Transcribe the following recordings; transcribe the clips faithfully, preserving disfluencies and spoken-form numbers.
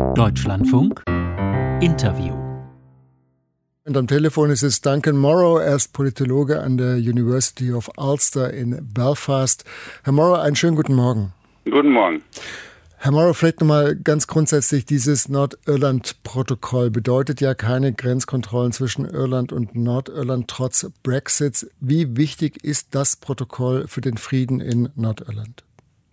Deutschlandfunk Interview. Und am Telefon ist es Duncan Morrow, er ist Politologe an der University of Ulster in Belfast. Herr Morrow, einen schönen guten Morgen. Guten Morgen. Herr Morrow, vielleicht nochmal ganz grundsätzlich, dieses Nordirland-Protokoll bedeutet ja keine Grenzkontrollen zwischen Irland und Nordirland trotz Brexits. Wie wichtig ist das Protokoll für den Frieden in Nordirland?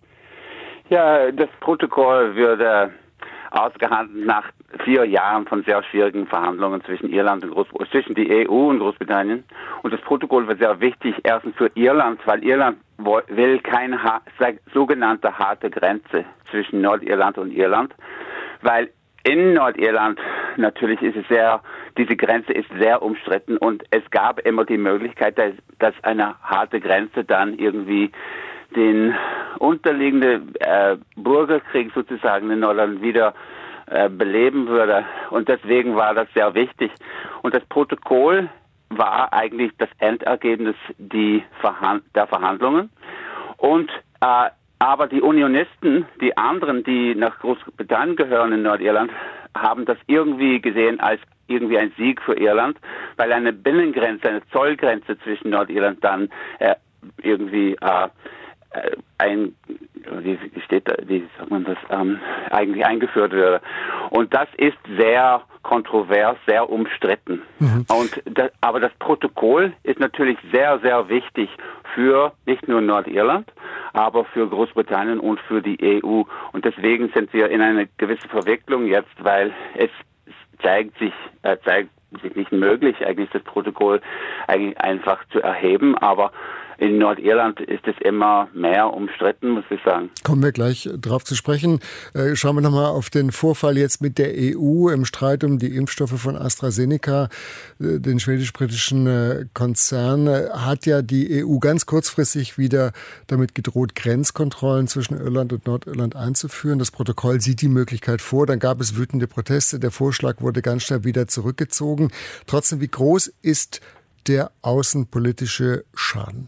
Ja, das Protokoll würde ausgehandelt nach vier Jahren von sehr schwierigen Verhandlungen zwischen Irland und Großbritannien, zwischen die E U und Großbritannien. Und das Protokoll wird sehr wichtig, erstens für Irland, weil Irland will keine sogenannte harte Grenze zwischen Nordirland und Irland, weil in Nordirland natürlich ist es sehr, diese Grenze ist sehr umstritten und es gab immer die Möglichkeit, dass, dass eine harte Grenze dann irgendwie den unterliegenden äh, Bürgerkrieg sozusagen in Nordirland wieder äh, beleben würde. Und deswegen war das sehr wichtig. Und das Protokoll war eigentlich das Endergebnis die Verhand- der Verhandlungen. Und äh, aber die Unionisten, die anderen, die nach Großbritannien gehören in Nordirland, haben das irgendwie gesehen als irgendwie ein Sieg für Irland, weil eine Binnengrenze, eine Zollgrenze zwischen Nordirland dann äh, irgendwie äh, ein, wie steht da, wie sagt man das, ähm, eigentlich eingeführt würde. Und das ist sehr kontrovers, sehr umstritten. Mhm. Und das, aber das Protokoll ist natürlich sehr, sehr wichtig für nicht nur Nordirland, aber für Großbritannien und für die E U. Und deswegen sind wir in einer gewissen Verwicklung jetzt, weil es zeigt sich, äh, zeigt sich nicht möglich, eigentlich das Protokoll eigentlich einfach zu erheben, aber in Nordirland ist es immer mehr umstritten, muss ich sagen. Kommen wir gleich drauf zu sprechen. Äh, schauen wir nochmal auf den Vorfall jetzt mit der E U im Streit um die Impfstoffe von AstraZeneca. Äh, den schwedisch-britischen äh, Konzern äh, hat ja die E U ganz kurzfristig wieder damit gedroht, Grenzkontrollen zwischen Irland und Nordirland einzuführen. Das Protokoll sieht die Möglichkeit vor. Dann gab es wütende Proteste. Der Vorschlag wurde ganz schnell wieder zurückgezogen. Trotzdem, wie groß ist der außenpolitische Schaden?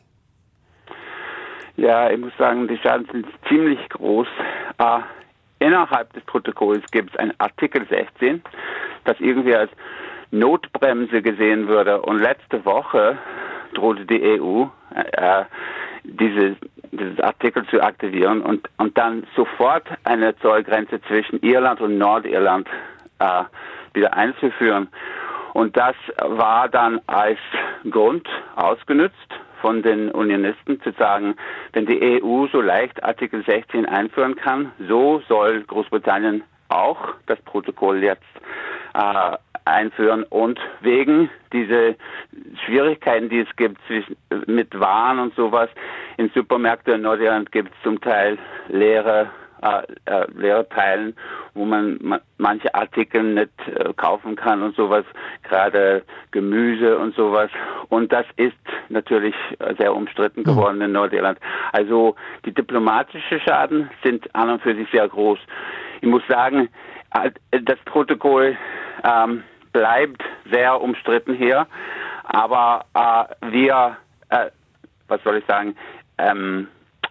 Ja, ich muss sagen, die Schaden sind ziemlich groß. Äh, innerhalb des Protokolls gibt es einen Artikel sechzehn, das irgendwie als Notbremse gesehen würde. Und letzte Woche drohte die E U, äh, diese, dieses Artikel zu aktivieren und, und dann sofort eine Zollgrenze zwischen Irland und Nordirland äh, wieder einzuführen. Und das war dann als Grund ausgenutzt von den Unionisten, zu sagen, wenn die E U so leicht Artikel sechzehn einführen kann, so soll Großbritannien auch das Protokoll jetzt äh, einführen. Und wegen dieser Schwierigkeiten, die es gibt zwischen, mit Waren und sowas, in Supermärkten in Nordirland gibt es zum Teil leere Äh, äh, leere Teilen, wo man ma- manche Artikel nicht äh, kaufen kann und sowas, gerade Gemüse und sowas. Und das ist natürlich äh, sehr umstritten geworden mhm. in Nordirland. Also die diplomatischen Schaden sind an und für sich sehr groß. Ich muss sagen, äh, das Protokoll ähm, bleibt sehr umstritten hier, aber äh, wir, äh, was soll ich sagen, ähm,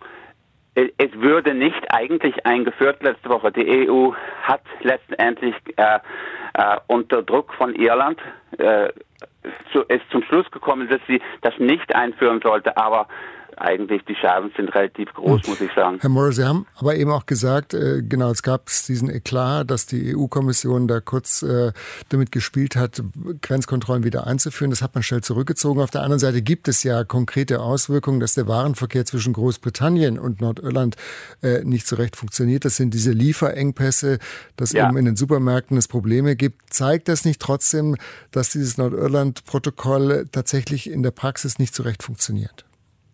es würde nicht eigentlich eingeführt letzte Woche. Die E U hat letztendlich äh, äh, unter Druck von Irland äh, zu, ist zum Schluss gekommen, dass sie das nicht einführen sollte, aber eigentlich die Schaden sind relativ groß, muss ich sagen. Herr Morrow, Sie haben aber eben auch gesagt, äh, genau, es gab diesen Eklat, dass die E U-Kommission da kurz äh, damit gespielt hat, Grenzkontrollen wieder einzuführen. Das hat man schnell zurückgezogen. Auf der anderen Seite gibt es ja konkrete Auswirkungen, dass der Warenverkehr zwischen Großbritannien und Nordirland äh, nicht so recht funktioniert. Das sind diese Lieferengpässe, dass ja. eben in den Supermärkten es Probleme gibt. Zeigt das nicht trotzdem, dass dieses Nordirland-Protokoll tatsächlich in der Praxis nicht so recht funktioniert?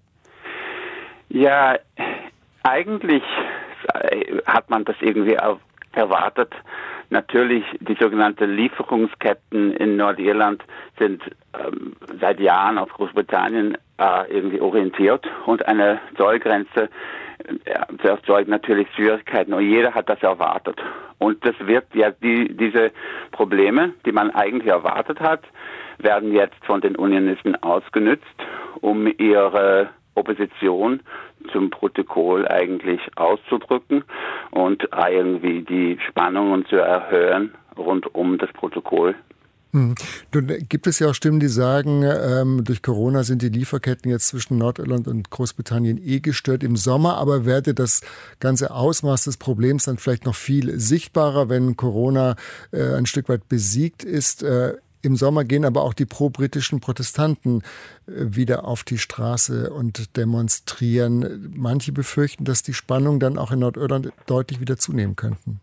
Ja, eigentlich hat man das irgendwie auch erwartet. Natürlich, die sogenannten Lieferungsketten in Nordirland sind ähm, seit Jahren auf Großbritannien äh, irgendwie orientiert und eine Zollgrenze äh, erzeugt natürlich Schwierigkeiten und jeder hat das erwartet. Und das wird ja die, diese Probleme, die man eigentlich erwartet hat, werden jetzt von den Unionisten ausgenutzt, um ihre Opposition zum Protokoll eigentlich auszudrücken und irgendwie die Spannungen zu erhöhen rund um das Protokoll. Hm. Nun gibt es ja auch Stimmen, die sagen, ähm, durch Corona sind die Lieferketten jetzt zwischen Nordirland und Großbritannien eh gestört im Sommer, aber werde das ganze Ausmaß des Problems dann vielleicht noch viel sichtbarer, wenn Corona äh, ein Stück weit besiegt ist. Äh, Im Sommer gehen aber auch die pro-britischen Protestanten äh, wieder auf die Straße und demonstrieren. Manche befürchten, dass die Spannungen dann auch in Nordirland deutlich wieder zunehmen könnten.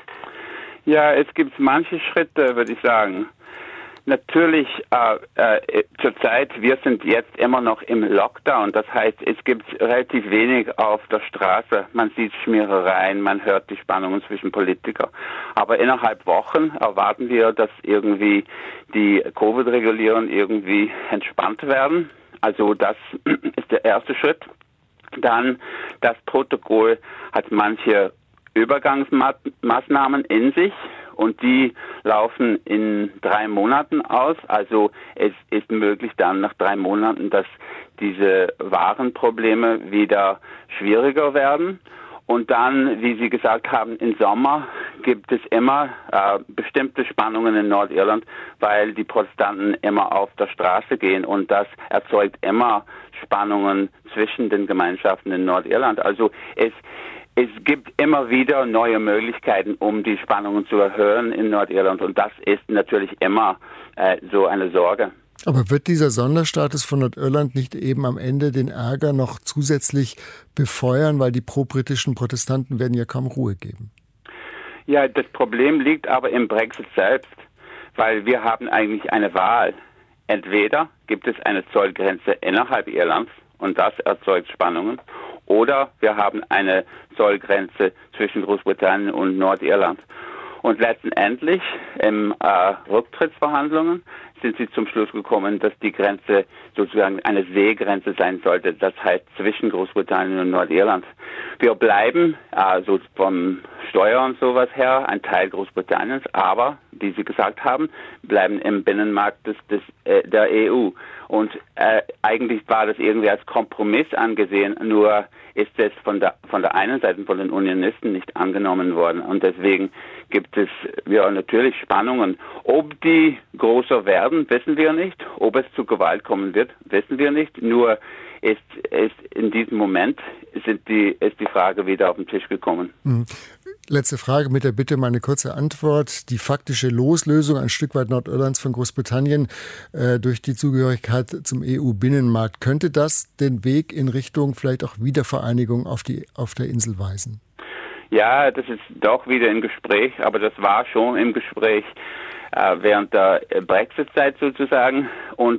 Ja, es gibt manche Schritte, würde ich sagen. Natürlich, äh, äh, zurzeit, wir sind jetzt immer noch im Lockdown. Das heißt, es gibt relativ wenig auf der Straße. Man sieht Schmierereien, man hört die Spannungen zwischen Politikern. Aber innerhalb Wochen erwarten wir, dass irgendwie die Covid-Regulierungen irgendwie entspannt werden. Also das ist der erste Schritt. Dann, das Protokoll hat manche Übergangsmaßnahmen in sich. Und die laufen in drei Monaten aus. Also es ist möglich dann nach drei Monaten, dass diese Warenprobleme wieder schwieriger werden. Und dann, wie Sie gesagt haben, im Sommer gibt es immer äh, bestimmte Spannungen in Nordirland, weil die Protestanten immer auf der Straße gehen. Und das erzeugt immer Spannungen zwischen den Gemeinschaften in Nordirland. Also es Es gibt immer wieder neue Möglichkeiten, um die Spannungen zu erhöhen in Nordirland. Und das ist natürlich immer äh, so eine Sorge. Aber wird dieser Sonderstatus von Nordirland nicht eben am Ende den Ärger noch zusätzlich befeuern, weil die pro-britischen Protestanten werden ja kaum Ruhe geben? Ja, das Problem liegt aber im Brexit selbst, weil wir haben eigentlich eine Wahl. Entweder gibt es eine Zollgrenze innerhalb Irlands und das erzeugt Spannungen, oder wir haben eine Zollgrenze zwischen Großbritannien und Nordirland. Und letztendlich im äh, Rücktrittsverhandlungen sind sie zum Schluss gekommen, dass die Grenze sozusagen eine Seegrenze sein sollte, das heißt zwischen Großbritannien und Nordirland. Wir bleiben also vom Steuer und sowas her ein Teil Großbritanniens, aber, wie Sie gesagt haben, bleiben im Binnenmarkt des, des, äh, der E U. Und äh, eigentlich war das irgendwie als Kompromiss angesehen, nur ist es von der von der einen Seite von den Unionisten nicht angenommen worden. Und deswegen gibt es ja natürlich Spannungen. Ob die größer werden, wissen wir nicht. Ob es zu Gewalt kommen wird, wissen wir nicht. Nur ist, ist in diesem Moment sind die, ist die Frage wieder auf den Tisch gekommen. Mhm. Letzte Frage mit der Bitte um eine kurze Antwort. Die faktische Loslösung ein Stück weit Nordirlands von Großbritannien äh, durch die Zugehörigkeit zum E U-Binnenmarkt, könnte das den Weg in Richtung vielleicht auch Wiedervereinigung auf, die, auf der Insel weisen? Ja, das ist doch wieder im Gespräch, aber das war schon im Gespräch äh, während der Brexit-Zeit sozusagen. Und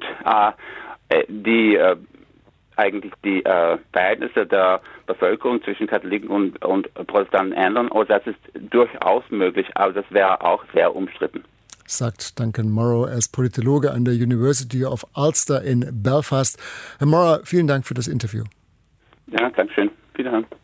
äh, die äh, eigentlich die äh, Verhältnisse der Bevölkerung zwischen Katholiken und, und Protestanten ändern. Und das ist durchaus möglich, aber das wäre auch sehr umstritten. Sagt Duncan Morrow, er ist Politologe an der University of Ulster in Belfast. Herr Morrow, vielen Dank für das Interview. Ja, danke schön. Wiederhören.